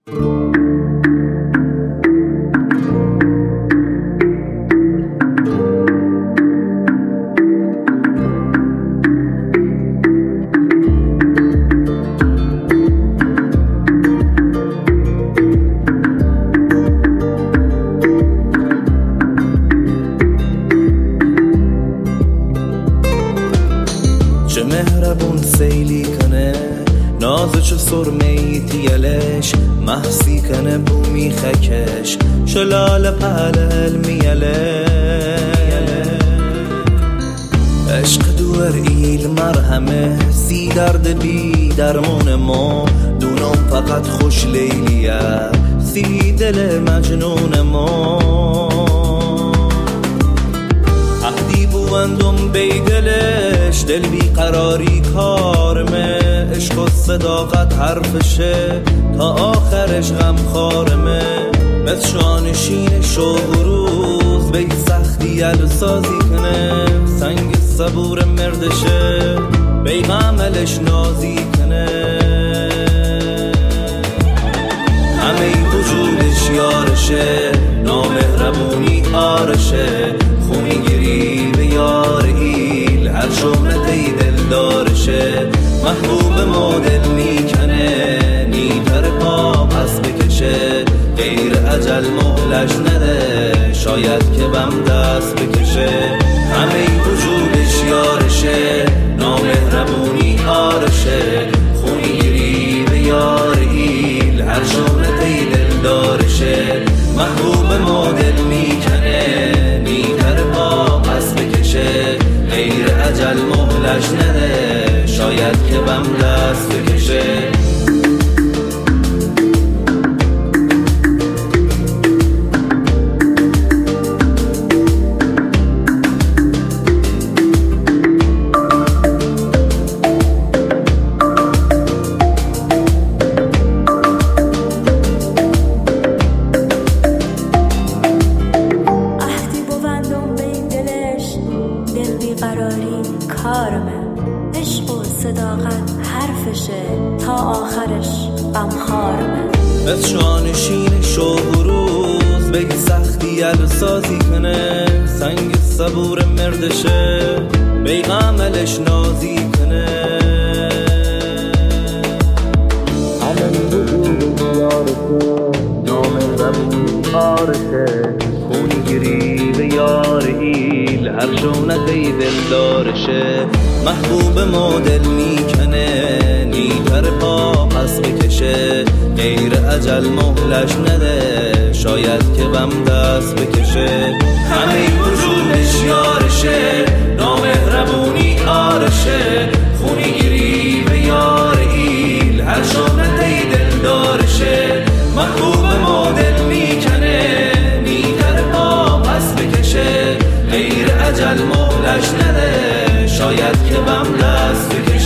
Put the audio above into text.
چه مهربون سیلی کنه نازو چه سرمهی تیلش محسی کنه بومی خکش شلال پهل میله عشق دور ایل مرهمه سی درد بی درمون ما دونم فقط خوش لیلیه سی دل مجنون ما عهدی بوندم بیدلش دل بیقراری کارمه عشق و صداقت حرفشه تا آخرش غم خارمه مثل شانشین شب و روز بی سختی سازی کنه سنگ صبور مردشه بی عملش نازی کنه همه وجودش یارشه نامهربونی آرشه خونی گیری به یار ایل هر شهرتی دل دارشه محبوب مدل میکنه نیتر پا پس بکشه غیر اجل مهلش نده شاید که بم دست بکشه همه وجودش یارشه نامهربونی آرشه خونی گیری به یار ایل هر شهرتی دل دارشه محبوب مدل میکنه نیتر پا پس بکشه غیر اجل مهلش نده شاید که بم دست بکشه قراری کارمه عشق و صداقت حرفشه تا آخرش غمخوارمه مثل شانشین شب و روز بگی سختی سازی کنه سنگ صبور مردشه بی عملش نازی کنه همه وجود یارشه نامهربون آرشه خونی گیری به یار ایل هر شونتی دل دارشه محبوب مدل میکنه نیتر پا پس بکشه غیر اجل مهلش نده شاید که بم دست بکشه همه وجودش یارشه نامهربونی آرشه خونی گیری به یار ایل هر شونتی دل دارشه محبوب مدل میکنه نیتر پا پس بکشه غیر اجل مهلش نده شاید که بم دست بکشه